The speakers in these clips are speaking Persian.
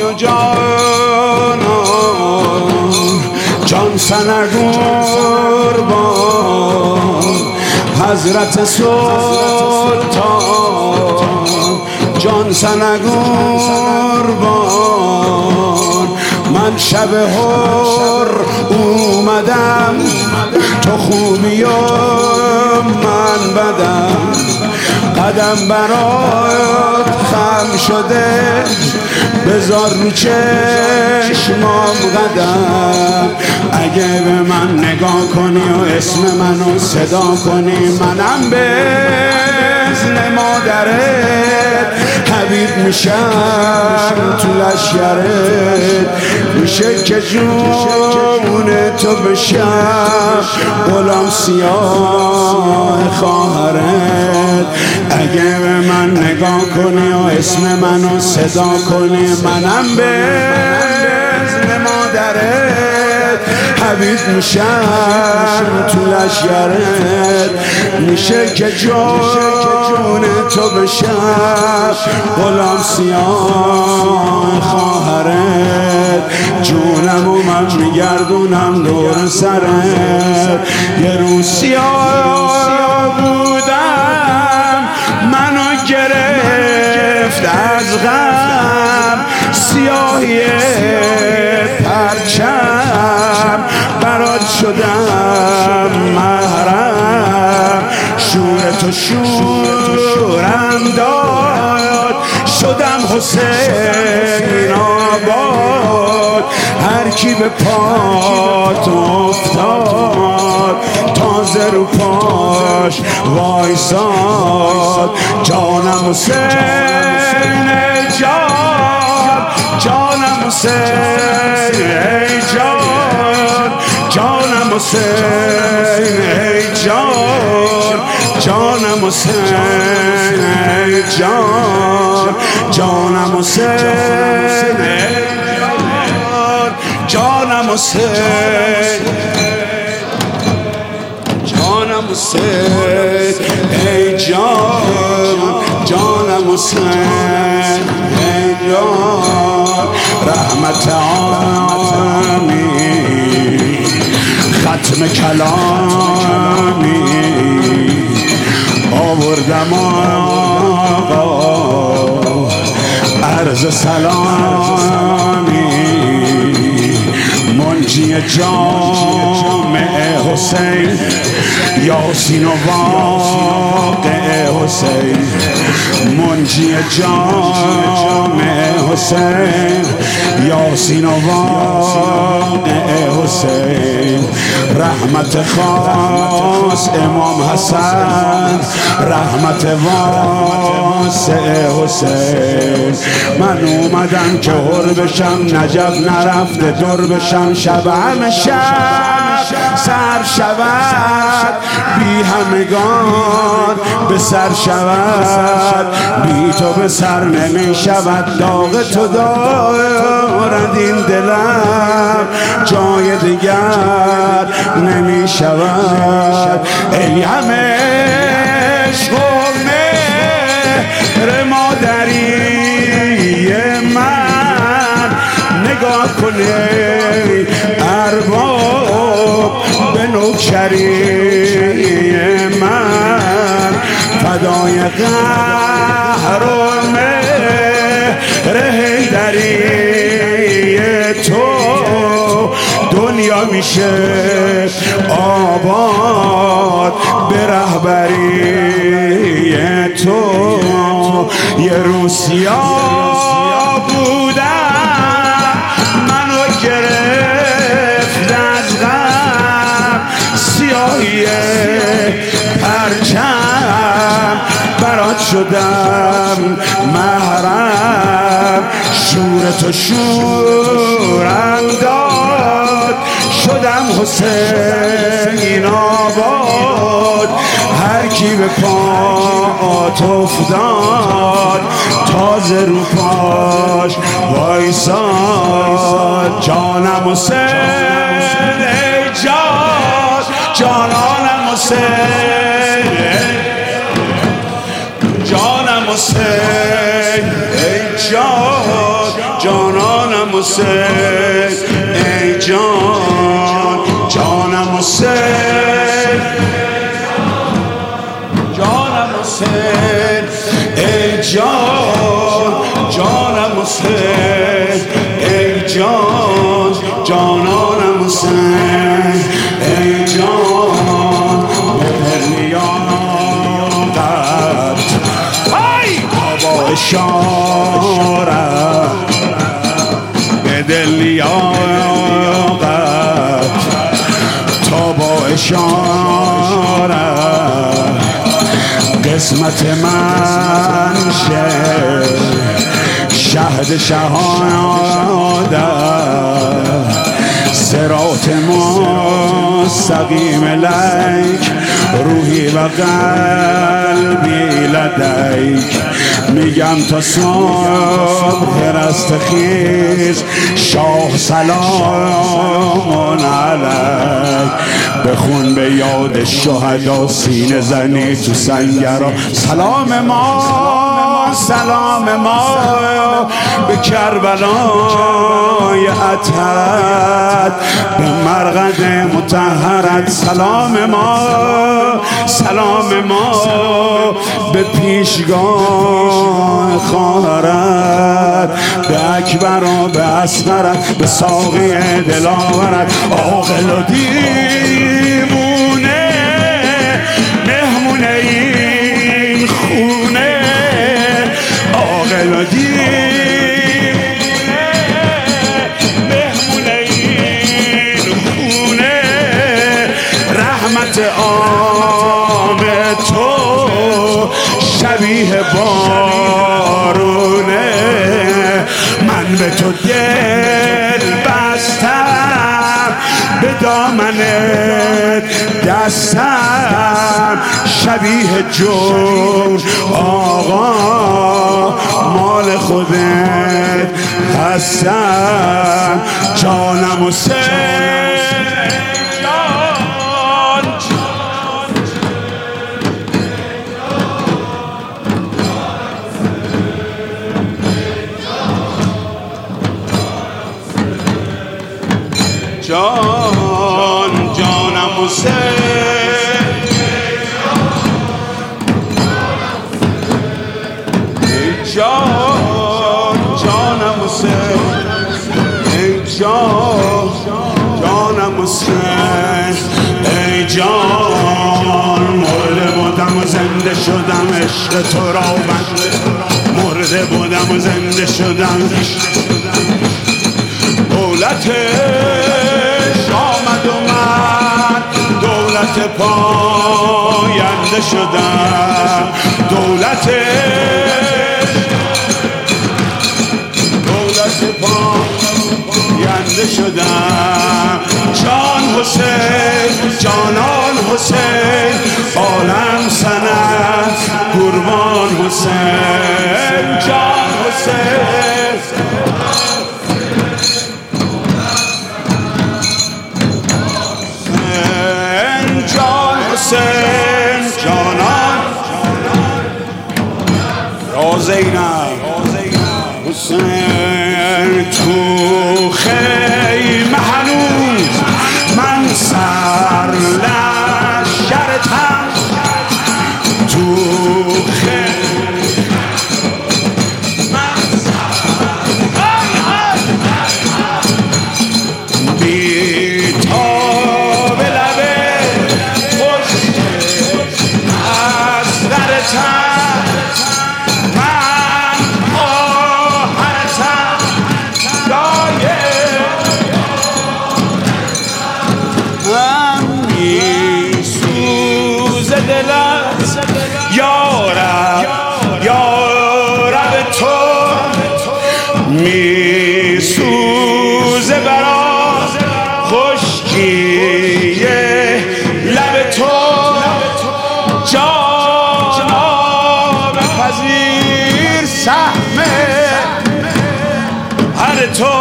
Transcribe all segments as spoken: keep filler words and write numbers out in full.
جانان جان سنه قربان حضرت سلطان جان سنه قربان من شب هر اومدم تو خوبی و من بدم قدم برات خم شده بذار رو چشمام قدم اگه به من نگاه کنی و اسم منو صدا کنی منم به اذن مادرت حبیب میشم تو لشکرت میشه که جون تو بشم غلام سیاه خواهرت اگه به من نگاه کنی و اسم منو صدا کنی منم به اذن مادرت حبیب میشم تو لشکرت میشه که جون تو بشم غلام سیاه خواهرت جونمو من میگردونم دور سرت یه روز سیاه بودم منو گرفت از غم سیاهی پرچم برات شدم محرم شور تو شورم داد شدم حسین آباد هر کی به پات افتاد تازه رو پاش وایساد جانم حسین ای جان جانم حسین ای جان جانم حسین ای جان جانم حسین ای جان جانم حسین ای جان جانم حسین جانم حسین ای جان جانم حسین ای جان رحمت عالمی ختم کلامی آوردم آقا عرض سلامی منجی جامع حسین یاسین و واقع حسین منجی جامع حسین یاسین و واقع حسین رحمت خاص امام حسن رحمت واسع حسین من اومدم که هر بشم نجف نرفته دور بشم شب همه شب سر شود بی همگان به سر شود بی تو به سر نمی شود داغ تو دارد این دلم جای دیگر نمی شود ای همه عشق و مهر مادری من نگاه کنه ارباب به نوکری من فدای قهر و مهر حیدری تو دنیا میشه آباد به رهبری تو یه روز سیاه بودم منو گرفت از غم سیاهی پرچم برات شدم محرم شور تو شورم داد شدم حسین آباد هر کی به پات افتاد تازه رو پاش وایساد جانم حسین ای جان جانانم حسین جانم حسین ای جان جانانم حسین ای جان جانم حسین جانم حسین ای جان جانم حسین ای جان جانانم حسین ای جان بلیاقت با اشارت به دل لیاقت تا با اشارت قسمت من شه شهد شهادت صراط مستقیم لیک روحی و قلبی لدیک میگم تا صبح رستخیز شاه سلام علیک بخون به یاد شهدا سینه زنی تو سنگرا سلام ما سلام ما به کربلای عطرت به مرقد مطهرت سلام ما سلام ما به پیشگاه خواهرت به اکبر و به اصغرت به ساقی دلاورت عاقل و دیوونه مهمونه این خونه عاقل و دیوونه مهمونه این خونه رحمت عام تو شبیه بارونه من به تو دل بستم به دامنت دستم شبیه جور آقا مال خودت هستم جانم حسین جان جانم حسین ای جان جانم حسین ای جان جانم حسین ای جان مرده بودم و زنده شدم عشق تو را بنده مرده بودم و زنده شدم دولتش آمد و من دولت پاینده شدم دولتش دولت پاینده شدم جان حسین جانان حسین عالم سند قربان حسین جان حسین حسین جانان رازینم حسین تو خیمه هنوز من سر لشکرتم تو خیمه من سر بی تاب لبه من آهرتم من میسوز دلت یارب یارب تو میسوز برا خشکی لب تو جانا بپذیر سهم هر تو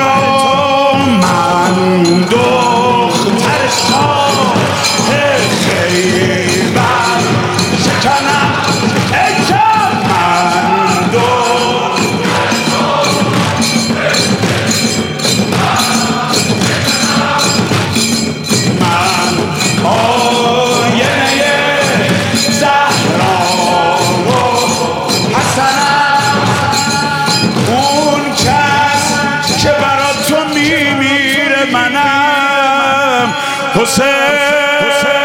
من دختر شاه خیبر شکنم ای جان من دختر حسین